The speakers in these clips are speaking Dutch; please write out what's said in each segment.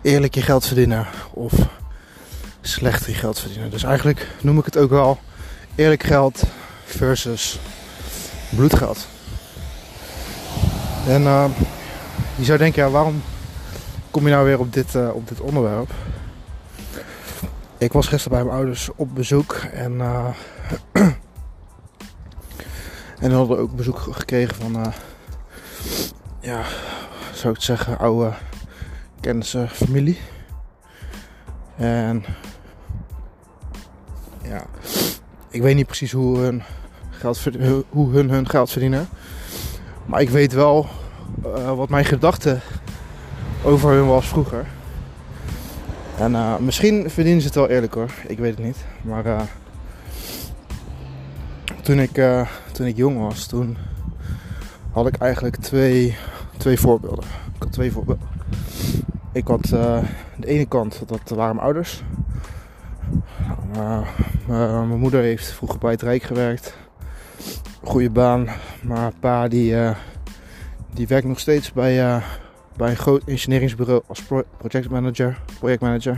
eerlijk je geld verdienen of slecht je geld verdienen. Dus eigenlijk noem ik het ook wel eerlijk geld versus bloedgeld. En je zou denken, ja, waarom kom je nou weer op dit onderwerp? Ik was gisteren bij mijn ouders op bezoek en we hadden ook bezoek gekregen van, zou ik het zeggen, oude kennissen, familie. En ja, ik weet niet precies hoe hun geld verdienen. Maar ik weet wel wat mijn gedachte over hun was vroeger. En misschien verdienen ze het wel eerlijk hoor, ik weet het niet. Maar toen ik jong was, toen had ik eigenlijk twee voorbeelden. Ik had twee voorbeelden. Ik had de ene kant, dat waren mijn ouders. Mijn moeder heeft vroeger bij het Rijk gewerkt. Goede baan. Maar pa die werkt nog steeds bij een groot engineeringsbureau als projectmanager.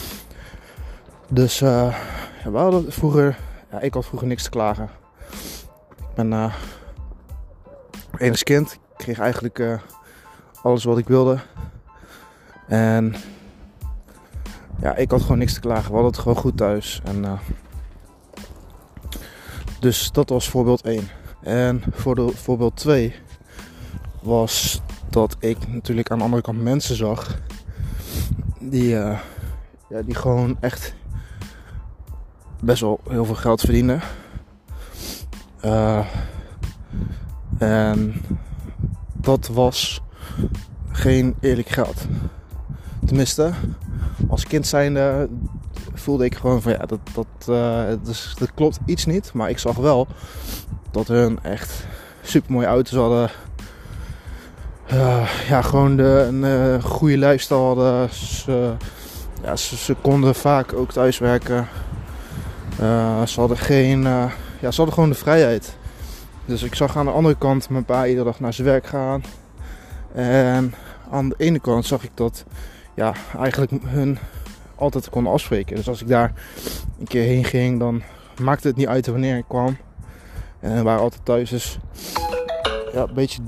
Dus we hadden vroeger, ik had vroeger niks te klagen. Ik ben enigszins kind. Ik kreeg eigenlijk alles wat ik wilde. En ja, ik had gewoon niks te klagen. We hadden het gewoon goed thuis. En dus dat was voorbeeld 1. En voorbeeld 2 was dat ik natuurlijk aan de andere kant mensen zag die gewoon echt best wel heel veel geld verdienen. En dat was geen eerlijk geld. Tenminste, als kind zijnde voelde ik gewoon van dat klopt iets niet. Maar ik zag wel dat hun echt super mooie auto's hadden. Gewoon een goede lifestyle hadden. Ze konden vaak ook thuiswerken. Ze hadden gewoon de vrijheid. Dus ik zag aan de andere kant mijn pa iedere dag naar zijn werk gaan. En aan de ene kant zag ik dat eigenlijk hun altijd konden afspreken. Dus als ik daar een keer heen ging, dan maakte het niet uit wanneer ik kwam. En we waren altijd thuis. Dus ja, een beetje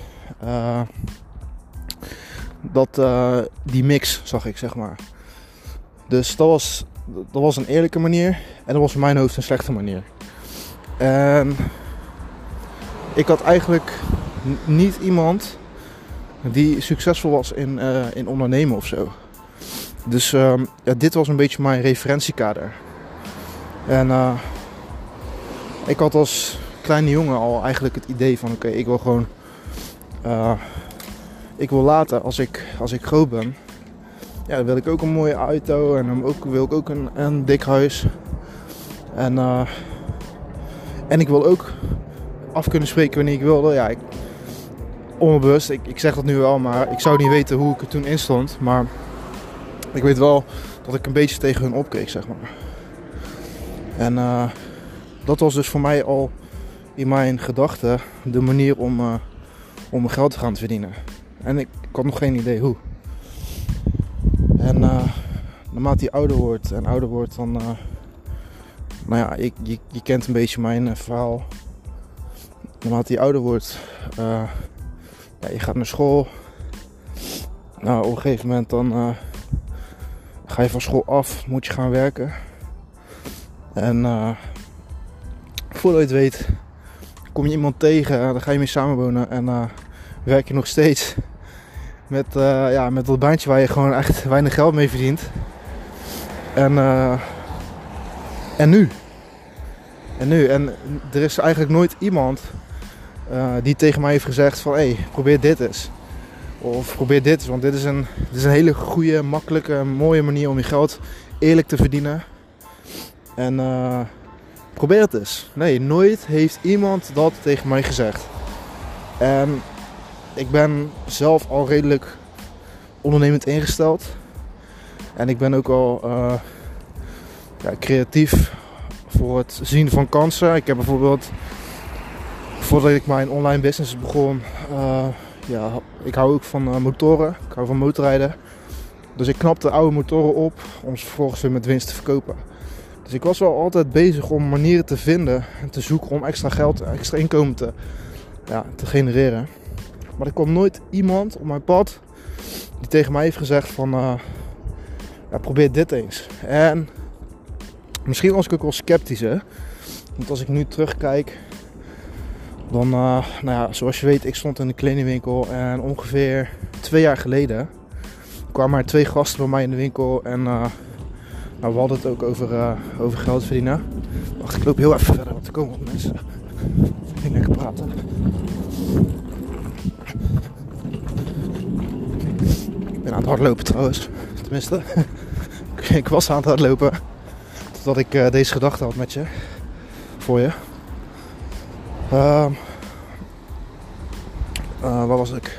die mix zag ik, zeg maar. Dus dat was een eerlijke manier. En dat was in mijn hoofd een slechte manier. En ik had eigenlijk niet iemand die succesvol was in ondernemen of zo. Dus dit was een beetje mijn referentiekader. En ik had als kleine jongen al eigenlijk het idee van oké, ik wil gewoon ik wil later als ik groot ben, dan wil ik ook een mooie auto en dan wil ik ook een dik huis. En ik wil ook af kunnen spreken wanneer ik wilde. Ja, onbewust, ik zeg dat nu wel, maar ik zou niet weten hoe ik er toen in stond. Maar ik weet wel dat ik een beetje tegen hun opkeek, zeg maar. En dat was dus voor mij al in mijn gedachten de manier om mijn geld te gaan verdienen. En ik had nog geen idee hoe. En naarmate je ouder wordt, dan je kent een beetje mijn verhaal. Naarmate je ouder wordt, je gaat naar school. Nou, op een gegeven moment dan ga je van school af, moet je gaan werken. En voordat je het weet, kom je iemand tegen, dan ga je mee samenwonen en werk je nog steeds met dat baantje waar je gewoon echt weinig geld mee verdient. En nu. En er is eigenlijk nooit iemand die tegen mij heeft gezegd van probeer dit eens. Of probeer dit eens, want dit is een hele goede, makkelijke, mooie manier om je geld eerlijk te verdienen. En probeer het eens. Nee, nooit heeft iemand dat tegen mij gezegd. En ik ben zelf al redelijk ondernemend ingesteld. En ik ben ook al creatief voor het zien van kansen. Ik heb bijvoorbeeld, voordat ik mijn online business begon, ik hou ook van motoren. Ik hou van motorrijden. Dus ik knapte oude motoren op om ze vervolgens weer met winst te verkopen. Dus ik was wel altijd bezig om manieren te vinden en te zoeken om extra geld, extra inkomen te genereren. Maar er kwam nooit iemand op mijn pad die tegen mij heeft gezegd van probeer dit eens. En misschien was ik ook wel sceptisch, hè. Want als ik nu terugkijk, dan, zoals je weet, ik stond in de kledingwinkel en ongeveer 2 jaar geleden kwamen er 2 gasten bij mij in de winkel en we hadden het ook over geld verdienen. Wacht, ik loop heel even verder, want er komen wat mensen. Ik ging lekker praten. Ik ben aan het hardlopen trouwens, tenminste. Ik was aan het hardlopen totdat ik deze gedachte had met je, voor je. Waar was ik?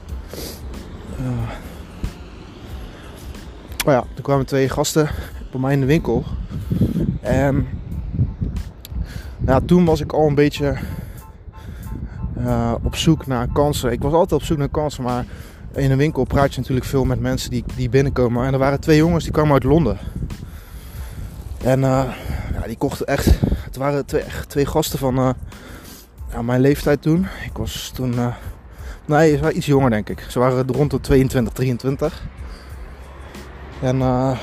Er kwamen 2 gasten bij mij in de winkel. En toen was ik al een beetje op zoek naar kansen. Ik was altijd op zoek naar kansen, maar in een winkel praat je natuurlijk veel met mensen die binnenkomen. En er waren 2 jongens die kwamen uit Londen. En die kochten echt. Het waren 2 gasten van mijn leeftijd toen. Ik was toen. Ze waren iets jonger, denk ik. Ze waren rond de 22, 23. En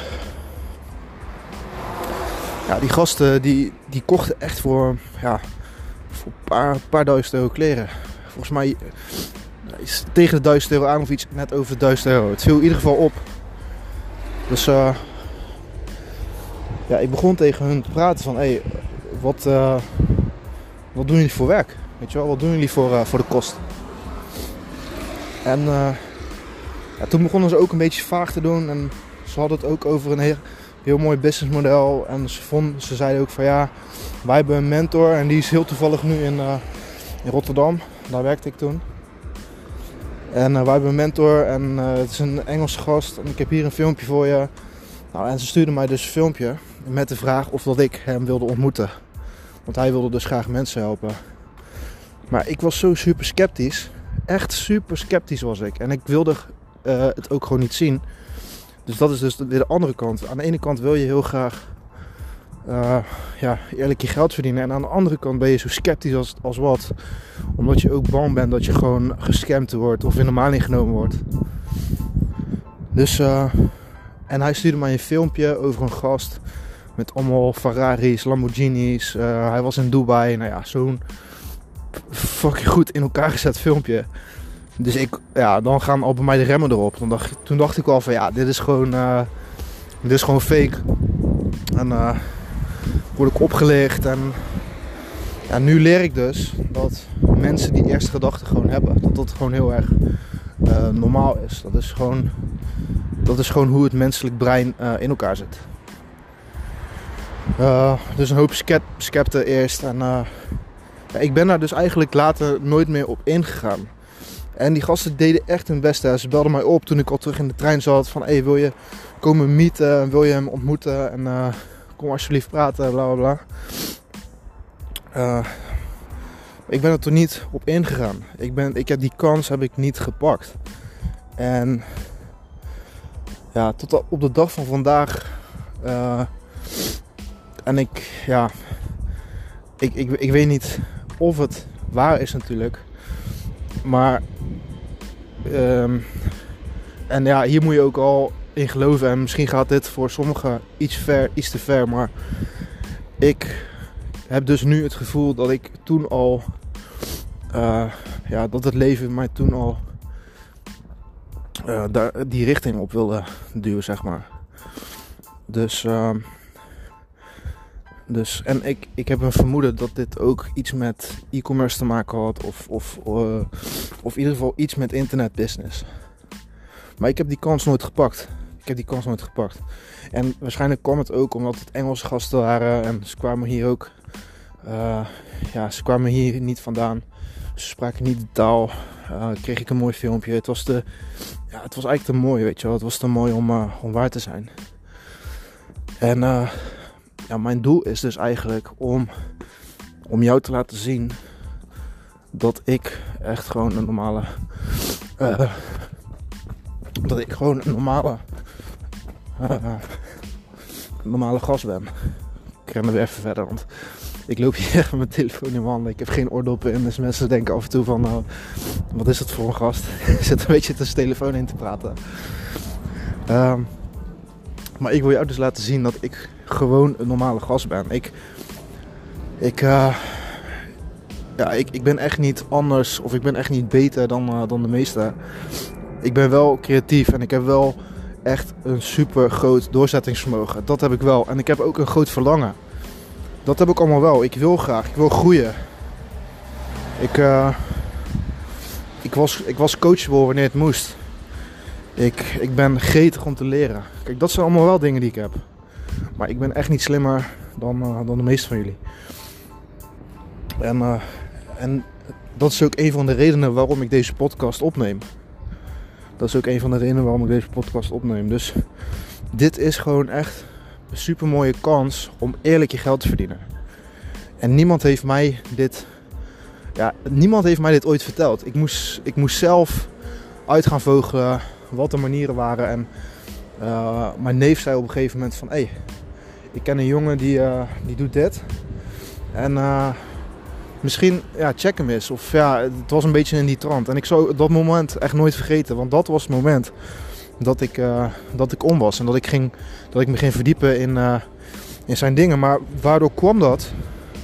die gasten die kochten echt voor een paar duizend euro kleren. Volgens mij tegen de €1000 aan of iets net over de €1000. Het viel in ieder geval op. Dus ik begon tegen hun te praten van wat doen jullie voor werk? Weet je wel, wat doen jullie voor de kost? En toen begonnen ze ook een beetje vaag te doen en ze hadden het ook over een heel mooi businessmodel. En ze zeiden ook van wij hebben een mentor en die is heel toevallig nu in Rotterdam. Daar werkte ik toen. En wij hebben een mentor en het is een Engelse gast en ik heb hier een filmpje voor je. En ze stuurden mij dus een filmpje met de vraag of dat ik hem wilde ontmoeten. Want hij wilde dus graag mensen helpen. Maar ik was zo super sceptisch. Echt super sceptisch was ik. En ik wilde het ook gewoon niet zien. Dus dat is dus weer de andere kant. Aan de ene kant wil je heel graag eerlijk je geld verdienen. En aan de andere kant ben je zo sceptisch als wat. Omdat je ook bang bent dat je gewoon gescamd wordt of in de maling genomen wordt. Dus, en hij stuurde mij een filmpje over een gast met allemaal Ferraris, Lamborghinis. Hij was in Dubai. Zo'n fucking goed in elkaar gezet filmpje. Dus dan gaan al bij mij de remmen erop. Toen dacht ik al van dit is gewoon fake. En word ik opgelicht. En nu leer ik dus dat mensen die eerste gedachten gewoon hebben. Dat gewoon heel erg normaal is. Dat is gewoon hoe het menselijk brein in elkaar zit. Dus een hoop scepten eerst. En ik ben daar dus eigenlijk later nooit meer op ingegaan. En die gasten deden echt hun best. Hè. Ze belden mij op toen ik al terug in de trein zat. Van wil je komen meeten? Wil je hem ontmoeten? En kom alsjeblieft praten, bla bla bla. Ik ben er toen niet op ingegaan. Ik heb die kans niet gepakt. En tot op de dag van vandaag. En ik weet niet of het waar is natuurlijk. Maar hier moet je ook al in geloven. En misschien gaat dit voor sommigen iets te ver. Maar ik heb dus nu het gevoel dat ik toen al dat het leven mij toen al die richting op wilde duwen, zeg maar. Dus en ik heb een vermoeden dat dit ook iets met e-commerce te maken had. Of in ieder geval iets met internetbusiness. Maar ik heb die kans nooit gepakt. En waarschijnlijk kwam het ook omdat het Engelse gasten waren. En ze kwamen hier ook. Ze kwamen hier niet vandaan. Ze spraken niet de taal. Kreeg ik een mooi filmpje. Het was eigenlijk te mooi, weet je wel. Het was te mooi om waar te zijn. En mijn doel is dus eigenlijk om jou te laten zien dat ik echt gewoon een normale een normale gast ben. Ik ren er weer even verder, want ik loop hier echt met mijn telefoon in mijn handen. Ik heb geen oordoppen in, dus mensen denken af en toe van, wat is dat voor een gast? Ik zit een beetje tussen de telefoon in te praten. Maar ik wil jou dus laten zien dat ik gewoon een normale gast ben. Ik ben echt niet anders of ik ben echt niet beter dan de meesten. Ik ben wel creatief en ik heb wel echt een super groot doorzettingsvermogen. Dat heb ik wel. En ik heb ook een groot verlangen. Dat heb ik allemaal wel. Ik wil graag. Ik wil groeien. Ik was coachable wanneer het moest. Ik ben gretig om te leren. Kijk, dat zijn allemaal wel dingen die ik heb. Maar ik ben echt niet slimmer dan de meeste van jullie. En dat is ook een van de redenen waarom ik deze podcast opneem. Dus dit is gewoon echt een super mooie kans om eerlijk je geld te verdienen. En niemand heeft mij dit ooit verteld. Ik moest zelf uit gaan vogelen wat de manieren waren. En mijn neef zei op een gegeven moment van... Hey, ik ken een jongen die doet dit. En misschien check hem eens. Of het was een beetje in die trant. En ik zou dat moment echt nooit vergeten. Want dat was het moment dat ik om was. En dat ik me ging verdiepen in zijn dingen. Maar waardoor kwam dat?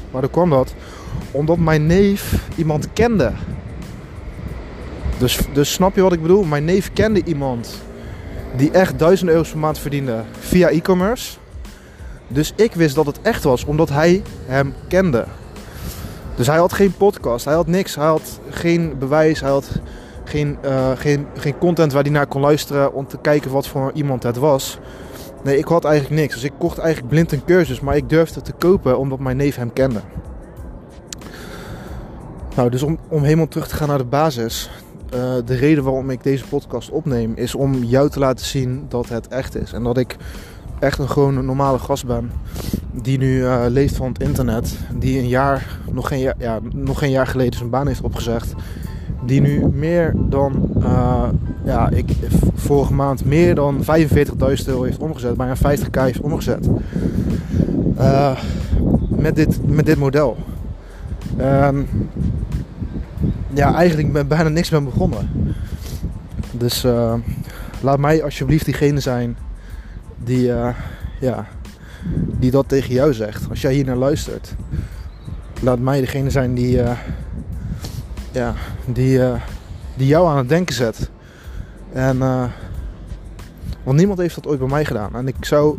Omdat mijn neef iemand kende. Dus snap je wat ik bedoel? Mijn neef kende iemand die echt €1000 per maand verdiende via e-commerce. Dus ik wist dat het echt was, omdat hij hem kende. Dus hij had geen podcast, hij had niks, hij had geen bewijs, hij had geen content waar hij naar kon luisteren om te kijken wat voor iemand het was. Nee, ik had eigenlijk niks. Dus ik kocht eigenlijk blind een cursus, maar ik durfde te kopen omdat mijn neef hem kende. Nou, dus om helemaal terug te gaan naar de basis. De reden waarom ik deze podcast opneem is om jou te laten zien dat het echt is. En dat ik echt gewoon een normale gast ben die nu leeft van het internet. Die nog geen jaar geleden zijn baan heeft opgezegd. Die nu meer dan, vorige maand meer dan €45.000 heeft omgezet. Bijna 50.000 heeft omgezet. Met dit model. Eigenlijk ben ik bijna niks mee begonnen. Dus laat mij alsjeblieft diegene zijn die dat tegen jou zegt. Als jij hier naar luistert. Laat mij degene zijn die jou aan het denken zet. Want niemand heeft dat ooit bij mij gedaan. En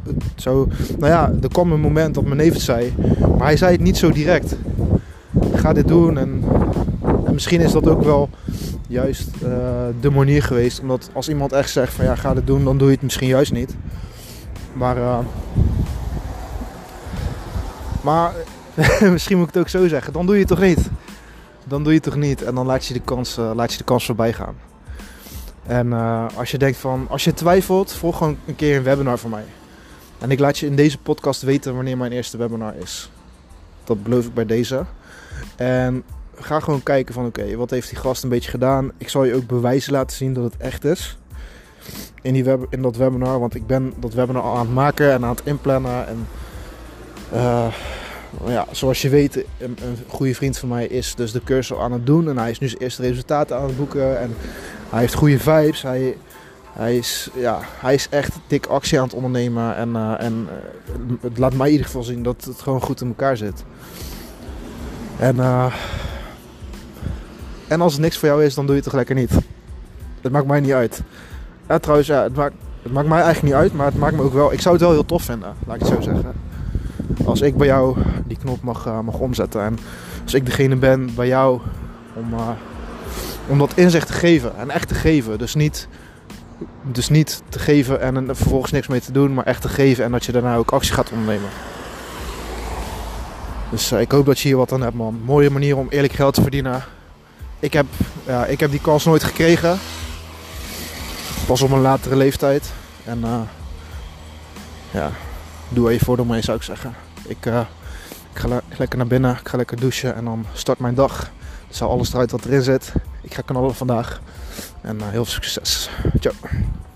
er kwam een moment dat mijn neef het zei. Maar hij zei het niet zo direct. Ga dit doen en misschien is dat ook wel juist de manier geweest. Omdat als iemand echt zegt van ga dit doen, dan doe je het misschien juist niet. Maar misschien moet ik het ook zo zeggen. Dan doe je het toch niet. En dan laat je de kans voorbij gaan. En als je twijfelt, volg gewoon een keer een webinar van mij. En ik laat je in deze podcast weten wanneer mijn eerste webinar is. Dat beloof ik bij deze. En ga gewoon kijken van wat heeft die gast een beetje gedaan. Ik zal je ook bewijzen laten zien dat het echt is. In dat webinar. Want ik ben dat webinar al aan het maken en aan het inplannen. En zoals je weet, een goede vriend van mij is dus de cursus al aan het doen. En hij is nu zijn eerste resultaten aan het boeken. En hij heeft goede vibes. Hij is echt dik actie aan het ondernemen. En het laat mij in ieder geval zien dat het gewoon goed in elkaar zit. En als het niks voor jou is, dan doe je het toch lekker niet. Het maakt mij niet uit. Ja, trouwens, het maakt mij eigenlijk niet uit, maar het maakt me ook wel... Ik zou het wel heel tof vinden, laat ik het zo zeggen. Als ik bij jou die knop mag omzetten. En als ik degene ben bij jou om dat inzicht te geven. En echt te geven. Dus niet te geven en er vervolgens niks mee te doen, maar echt te geven en dat je daarna ook actie gaat ondernemen. Dus ik hoop dat je hier wat aan hebt, man. Mooie manier om eerlijk geld te verdienen. Ik heb die kans nooit gekregen. Pas op een latere leeftijd. En doe er je voordeel mee, zou ik zeggen. Ik ga lekker naar binnen, ik ga lekker douchen en dan start mijn dag. Dus haal alles eruit wat erin zit. Ik ga knallen vandaag. En heel veel succes. Ciao.